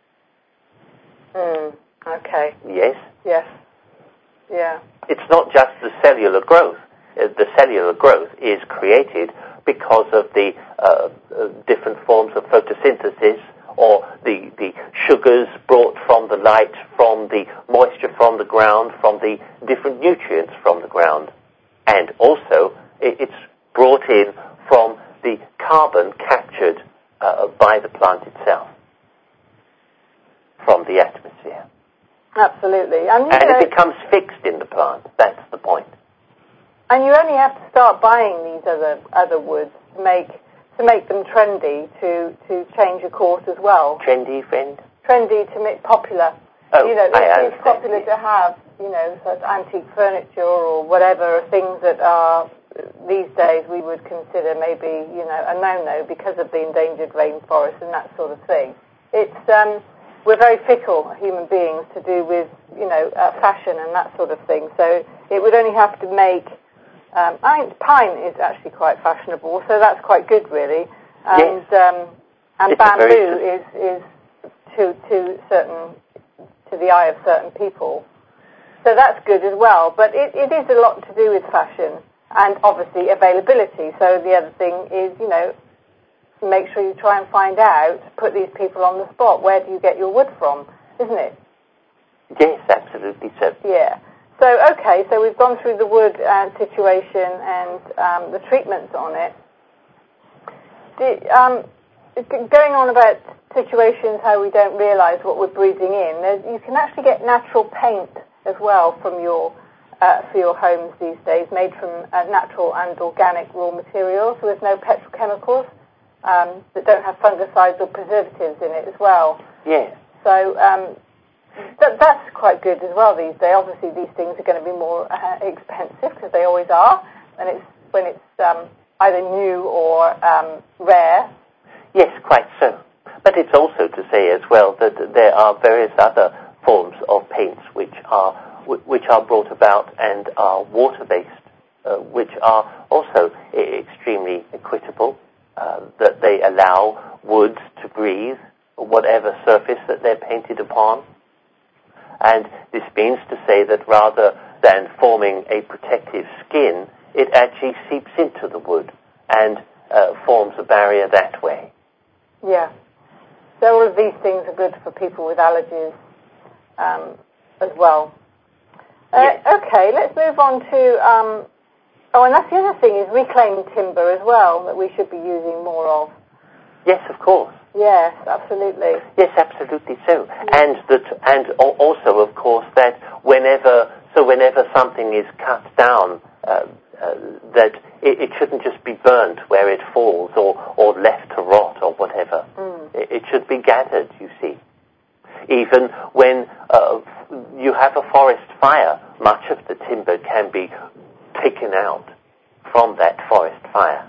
S2: Mm. Okay.
S3: Yes?
S2: Yes. Yeah.
S3: It's not just the cellular growth. Uh, the cellular growth is created because of the uh, uh, different forms of photosynthesis, or the, the sugars brought from the light, from the moisture from the ground, from the different nutrients from the ground. And also, it, it's brought in from the carbon captured uh, by the plant itself, from the atmosphere.
S2: Absolutely. And,
S3: and
S2: know,
S3: it becomes fixed in the plant. That's the point.
S2: And you only have to start buying these other other woods to make to make them trendy, to, to change a course as well.
S3: Trendy, friend?
S2: Trendy to make popular.
S3: Oh,
S2: you know,
S3: I
S2: it's,
S3: understand.
S2: it's popular to have, you know, such antique furniture or whatever, things that are, these days we would consider maybe, you know, a no-no because of the endangered rainforest and that sort of thing. It's, um, we're very fickle human beings to do with, you know, uh, fashion and that sort of thing. So it would only have to make, um, I think pine is actually quite fashionable, so that's quite good, really. And
S3: yes.
S2: um, and
S3: it's
S2: bamboo is is to to certain to the eye of certain people. So that's good as well. But it, it is a lot to do with fashion and obviously availability. So the other thing is, you know, make sure you try and find out, put these people on the spot. Where do you get your wood from, isn't it?
S3: Yes, absolutely so.
S2: Yeah. So, okay, so we've gone through the wood uh, situation and um, the treatments on it. Do, um, going on about situations how we don't realise what we're breathing in, you can actually get natural paint as well from your uh, for your homes these days, made from uh, natural and organic raw materials with no petrochemicals. Um, that don't have fungicides or preservatives in it as well.
S3: Yes.
S2: So um, th- that's quite good as well these days. Obviously, these things are going to be more uh, expensive because they always are, and it's when it's um, either new or um, rare.
S3: Yes, quite so. But it's also to say as well that there are various other forms of paints which are which are brought about and are water-based, uh, which are also extremely equitable. Uh, that they allow woods to breathe, whatever surface that they're painted upon. And this means to say that rather than forming a protective skin, it actually seeps into the wood and uh, forms a barrier that way.
S2: Yeah. So all of these things are good for people with allergies um, as well. Uh,
S3: yes.
S2: Okay, let's move on to... Um, Oh, and that's the other thing, is reclaimed timber as well, that we should be using more of.
S3: Yes, of course.
S2: Yes, absolutely.
S3: Yes, absolutely so.
S2: Yeah.
S3: And that, and also, of course, that whenever, so whenever something is cut down, uh, uh, that it, it shouldn't just be burnt where it falls or, or left to rot or whatever.
S2: Mm.
S3: It, it should be gathered, you see. Even when uh, you have a forest fire, much of the timber can be taken out from that forest fire.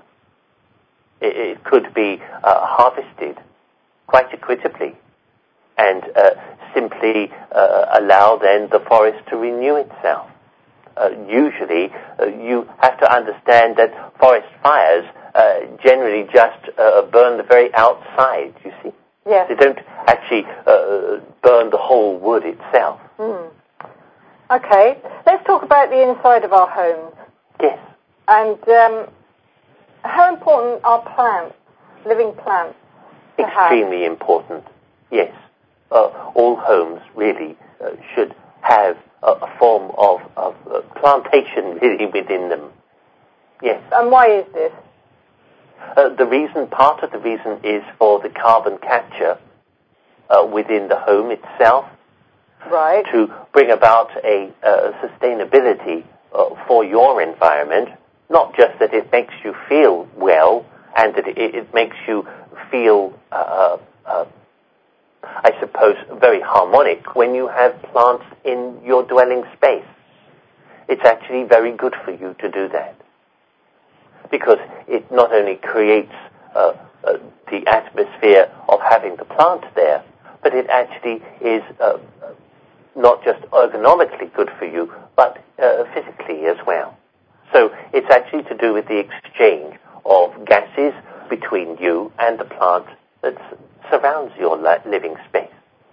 S3: It, it could be uh, harvested quite equitably and uh, simply uh, allow then the forest to renew itself. Uh, usually, uh, you have to understand that forest fires uh, generally just uh, burn the very outside, you see.
S2: Yes.
S3: They don't actually uh, burn the whole wood itself.
S2: Mm. Okay, let's talk about the inside of our homes.
S3: Yes.
S2: And um, how important are plants, living plants, to
S3: Extremely
S2: have?
S3: important, yes. Uh, all homes really uh, should have a, a form of, of uh, plantation really within them. Yes.
S2: And why is this?
S3: Uh, the reason, part of the reason is for the carbon capture uh, within the home itself.
S2: Right.
S3: To bring about a uh, sustainability uh, for your environment, not just that it makes you feel well and that it, it makes you feel, uh, uh, I suppose, very harmonic when you have plants in your dwelling space. It's actually very good for you to do that because it not only creates uh, uh, the atmosphere of having the plant there, but it actually is uh, not just ergonomically good for you, but uh, physically as well. So it's actually to do with the exchange of gases between you and the plant that surrounds your living space.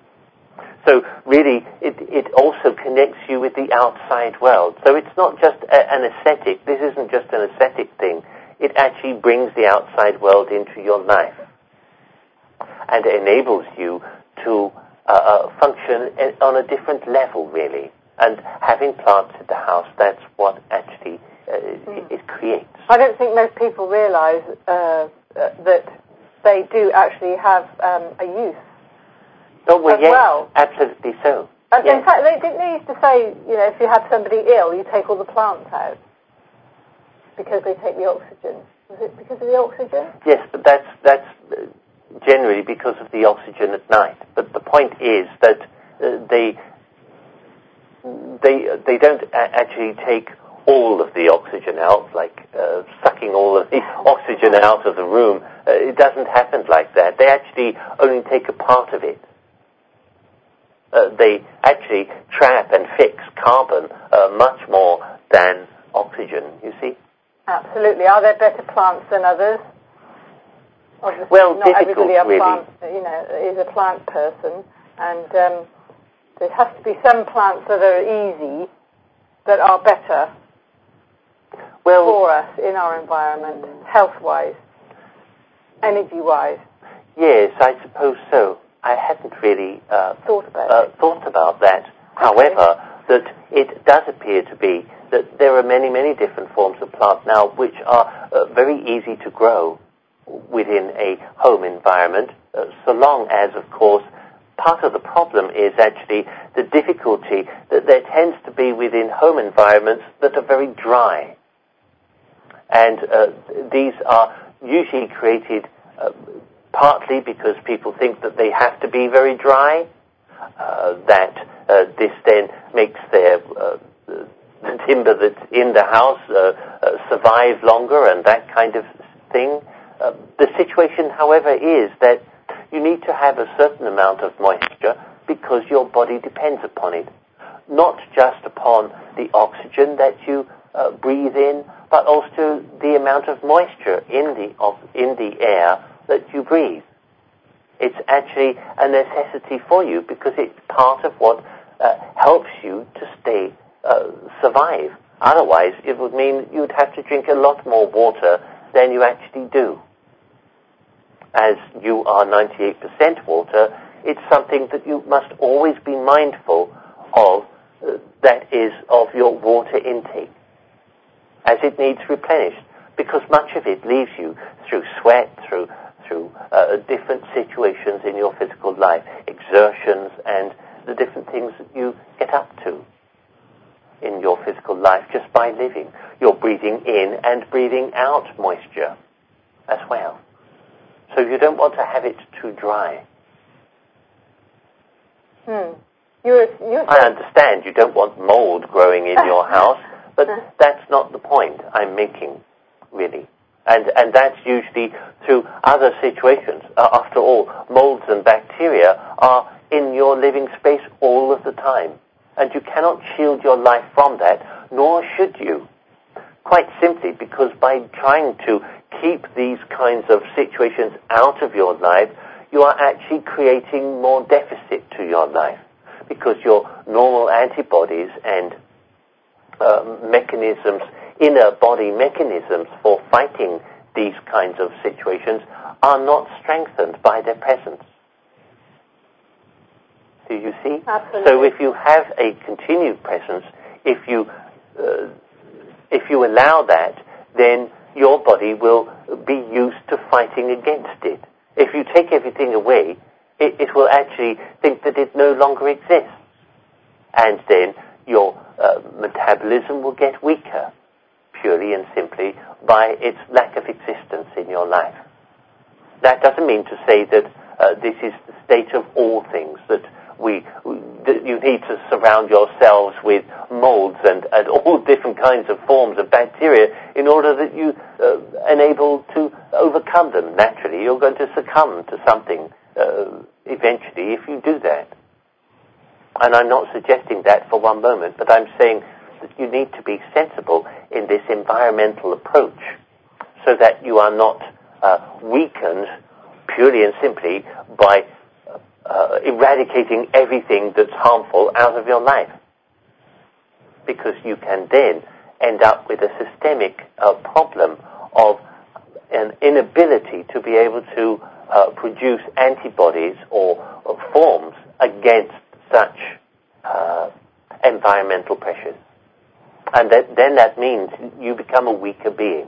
S3: So really, it, it also connects you with the outside world. So it's not just a, an aesthetic. This isn't just an aesthetic thing. It actually brings the outside world into your life and enables you to Uh, function on a different level, really. And having plants in the house, that's what actually uh, mm. it, it creates.
S2: I don't think most people realise uh, uh, that they do actually have um, a use
S3: oh, well,
S2: as
S3: yes,
S2: well.
S3: Absolutely so.
S2: And
S3: yes.
S2: In fact, they didn't they used to say, you know, if you have somebody ill, you take all the plants out because they take the oxygen. Was it because of the oxygen?
S3: Yes, but that's that's generally because of the oxygen at night. But the point is that uh, they they they don't a- actually take all of the oxygen out, like uh, sucking all of the oxygen out of the room. Uh, it doesn't happen like that. They actually only take a part of it. Uh, they actually trap and fix carbon uh, much more than oxygen, you see.
S2: Absolutely. Are there better plants than others? Obviously,
S3: well,
S2: not
S3: difficult,
S2: everybody a
S3: really.
S2: Plant, you know, is a plant person, and um, there has to be some plants that are easy, that are better
S3: well,
S2: for us in our environment, health-wise, energy-wise.
S3: Yes, I suppose so. I hadn't really uh,
S2: thought about
S3: uh,
S2: it.
S3: thought about that. Okay. However, that it does appear to be that there are many, many different forms of plant now which are uh, very easy to grow within a home environment, uh, so long as, of course, part of the problem is actually the difficulty that there tends to be within home environments that are very dry. And uh, these are usually created uh, partly because people think that they have to be very dry, uh, that uh, this then makes their uh, the timber that's in the house uh, uh, survive longer and that kind of thing. Uh, the situation, however, is that you need to have a certain amount of moisture because your body depends upon it, not just upon the oxygen that you uh, breathe in, but also the amount of moisture in the of, in the air that you breathe. It's actually a necessity for you because it's part of what uh, helps you to stay uh, survive. Otherwise, it would mean you'd have to drink a lot more water than you actually do. As you are ninety-eight percent water, it's something that you must always be mindful of, uh, that is, of your water intake, as it needs replenished, because much of it leaves you through sweat, through through uh, different situations in your physical life, exertions, and the different things that you get up to in your physical life just by living. You're breathing in and breathing out moisture as well. So you don't want to have it too dry.
S2: Hmm. You're, you're
S3: I understand you don't want mold growing in your house, but that's not the point I'm making, really. And and that's usually through other situations. Uh, after all, molds and bacteria are in your living space all of the time. And you cannot shield your life from that, nor should you. Quite simply because by trying to keep these kinds of situations out of your life, you are actually creating more deficit to your life. Because your normal antibodies and uh, mechanisms, inner body mechanisms for fighting these kinds of situations are not strengthened by their presence. Do you see?
S2: Absolutely.
S3: So if you have a continued presence, if you uh, if you allow that, then your body will be used to fighting against it. If you take everything away, it, it will actually think that it no longer exists. And then your uh, metabolism will get weaker, purely and simply by its lack of existence in your life. That doesn't mean to say that uh, this is the state of all things, that we that you need to surround yourselves with molds and, and all different kinds of forms of bacteria in order that you uh, enable to overcome them. Naturally, you're going to succumb to something uh, eventually if you do that. And I'm not suggesting that for one moment, but I'm saying that you need to be sensible in this environmental approach so that you are not uh, weakened purely and simply by uh, eradicating everything that's harmful out of your life. Because you can then end up with a systemic uh, problem of an inability to be able to uh, produce antibodies or, or forms against such uh, environmental pressures. And that, then that means you become a weaker being.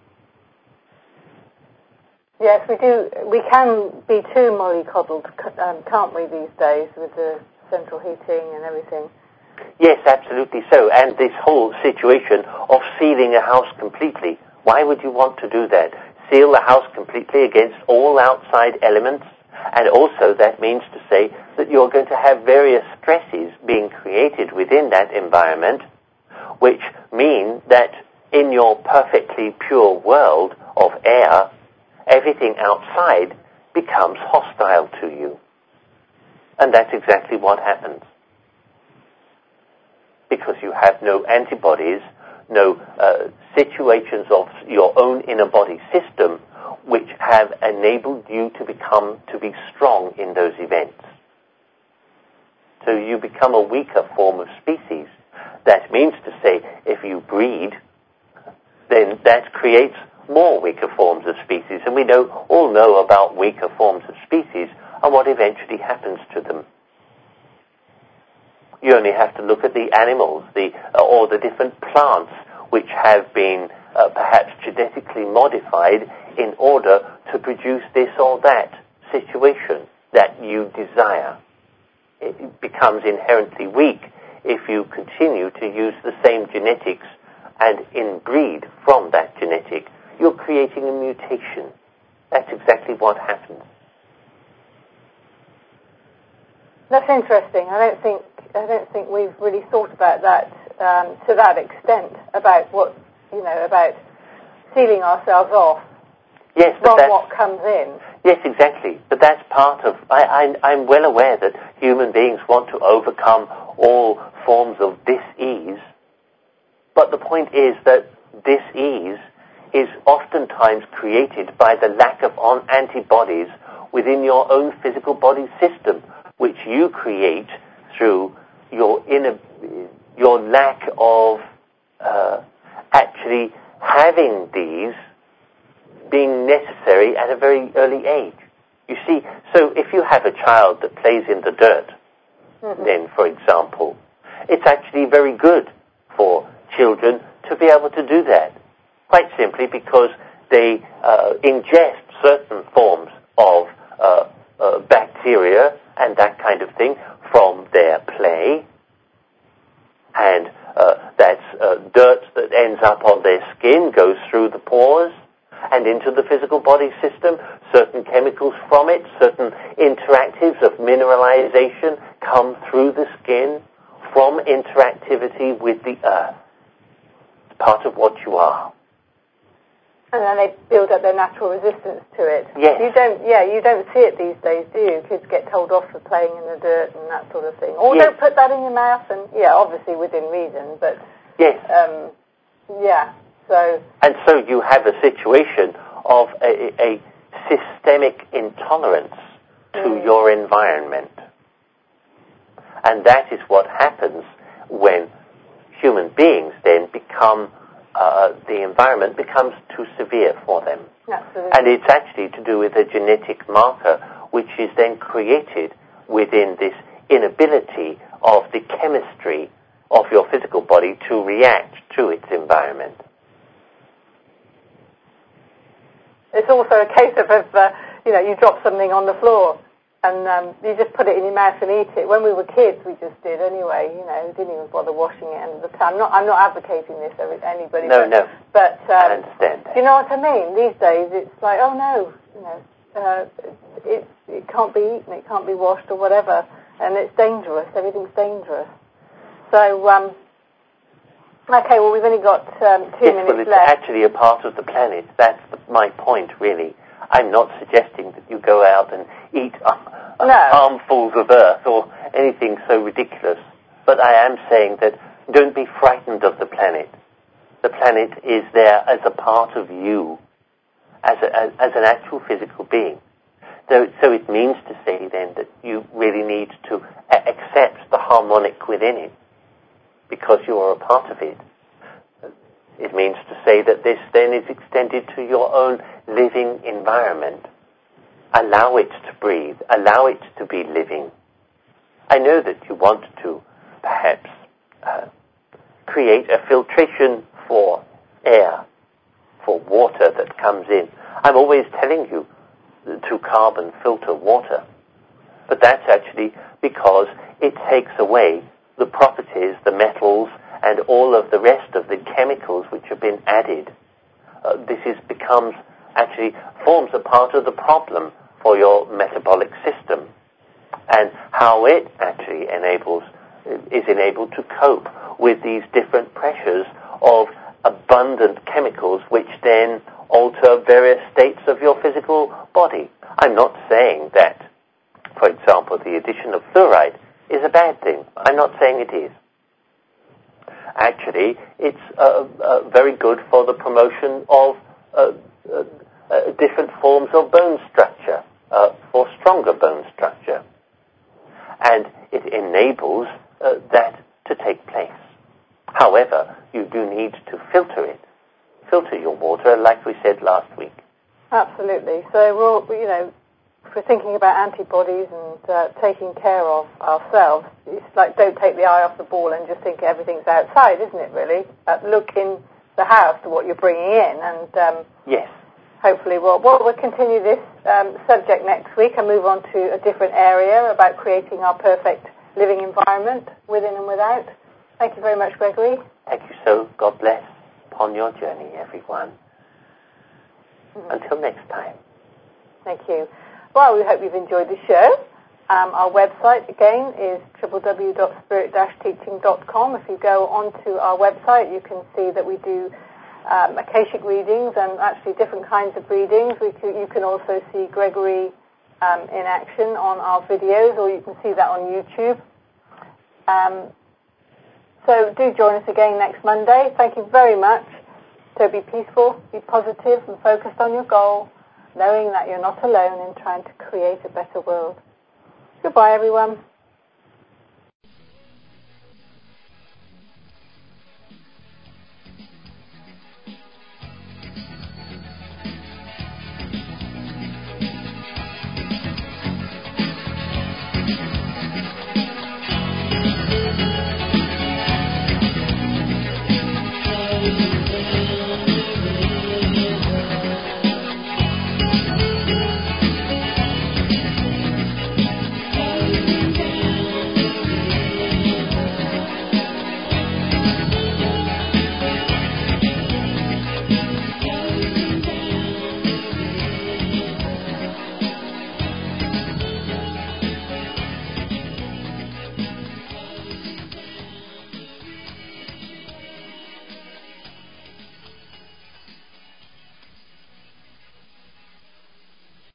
S2: Yes, we do. We can be too mollycoddled, um, can't we, these days, with the central heating and everything?
S3: Yes, absolutely so. And this whole situation of sealing a house completely. Why would you want to do that? Seal the house completely against all outside elements? And also that means to say that you're going to have various stresses being created within that environment, which mean that in your perfectly pure world of air, everything outside becomes hostile to you. And that's exactly what happens. Because you have no antibodies, no uh, situations of your own inner body system which have enabled you to become, to be strong in those events. So you become a weaker form of species. That means to say, if you breed, then that creates more weaker forms of species. And we know, all know about weaker forms of species and what eventually happens to them. You only have to look at the animals, the uh, or the different plants which have been uh, perhaps genetically modified in order to produce this or that situation that you desire. It becomes inherently weak if you continue to use the same genetics and inbreed from that genetic. You're creating a mutation. That's exactly what happens.
S2: That's interesting. I don't think I don't think we've really thought about that um, to that extent, about what, you know, about sealing ourselves off
S3: yes,
S2: from what comes in.
S3: Yes, exactly. But that's part of, I, I, I'm well aware that human beings want to overcome all forms of dis-ease. But the point is that dis-ease is oftentimes created by the lack of on antibodies within your own physical body system, which you create through your inner, your lack of uh, actually having these being necessary at a very early age. You see, so if you have a child that plays in the dirt, mm-hmm. then, for example, it's actually very good for children to be able to do that, quite simply because they uh, ingest certain forms of uh, uh, bacteria and that kind of thing from their play, and uh, that's uh, dirt that ends up on their skin, goes through the pores and into the physical body system. Certain chemicals from it, certain interactives of mineralization come through the skin from interactivity with the earth. It's part of what you are.
S2: And then they build up their natural resistance to it.
S3: Yes.
S2: You don't, yeah, you don't see it these days, do you? Kids get told off for playing in the dirt and that sort of thing. Or
S3: yes.
S2: don't put that in your mouth, and yeah, obviously within reason, but
S3: yes,
S2: um, yeah. So
S3: and so you have a situation of a, a systemic intolerance to mm. your environment, and that is what happens when human beings then become. Uh, the environment becomes too severe for them.
S2: Absolutely.
S3: And it's actually to do with a genetic marker which is then created within this inability of the chemistry of your physical body to react to its environment.
S2: It's also a case of, of uh, you know, you drop something on the floor and um, you just put it in your mouth and eat it. When we were kids, we just did anyway. You know, didn't even bother washing it end of the time. I'm not, I'm not advocating this for anybody.
S3: No,
S2: but,
S3: no.
S2: But
S3: I
S2: um,
S3: understand that.
S2: Do you know what I mean? These days, it's like, oh no, you know, uh, it it can't be eaten, it can't be washed or whatever, and it's dangerous. Everything's dangerous. So, um, okay, well, we've only got um, two
S3: yes,
S2: minutes
S3: well, it's
S2: left.
S3: actually a part of the planet. That's the, my point, really. I'm not suggesting that you go out and eat uh,
S2: no.
S3: armfuls of earth or anything so ridiculous. But I am saying that don't be frightened of the planet. The planet is there as a part of you, as, a, as, as an actual physical being. So, so it means to say then that you really need to a- accept the harmonic within it, because you are a part of it. It means to say that this then is extended to your own living environment. Allow it to breathe. Allow it to be living. I know that you want to perhaps uh, create a filtration for air, for water that comes in. I'm always telling you to carbon filter water. But that's actually because it takes away the properties, the metals, and all of the rest of the chemicals which have been added. Uh, this is becomes, actually forms a part of the problem for your metabolic system, and how it actually enables, is enabled to cope with these different pressures of abundant chemicals which then alter various states of your physical body. I'm not saying that, for example, the addition of fluoride is a bad thing. I'm not saying it is. Actually, it's uh, uh, very good for the promotion of uh, uh, uh, different forms of bone structure, uh, for stronger bone structure. And it enables uh, that to take place. However, you do need to filter it. Filter your water, like we said last week.
S2: Absolutely. So, we're all, you know, if we're thinking about antibodies and uh, taking care of ourselves, it's like don't take the eye off the ball and just think everything's outside, isn't it, really? Uh, look in the house to what you're bringing in. And um,
S3: yes.
S2: Hopefully we'll, we'll, we'll continue this um, subject next week and move on to a different area about creating our perfect living environment within and without. Thank you very much, Gregory.
S3: Thank you so. God bless upon your journey, everyone. Mm-hmm. Until next time.
S2: Thank you. Well, we hope you've enjoyed the show. Um, our website, again, is w w w dot spirit dash teaching dot com. If you go onto our website, you can see that we do um, Akashic readings and actually different kinds of readings. We can, you can also see Gregory um, in action on our videos, or you can see that on YouTube. Um, so do join us again next Monday. Thank you very much. So be peaceful, be positive, and focused on your goal, knowing that you're not alone in trying to create a better world. Goodbye, everyone.
S5: Thank you.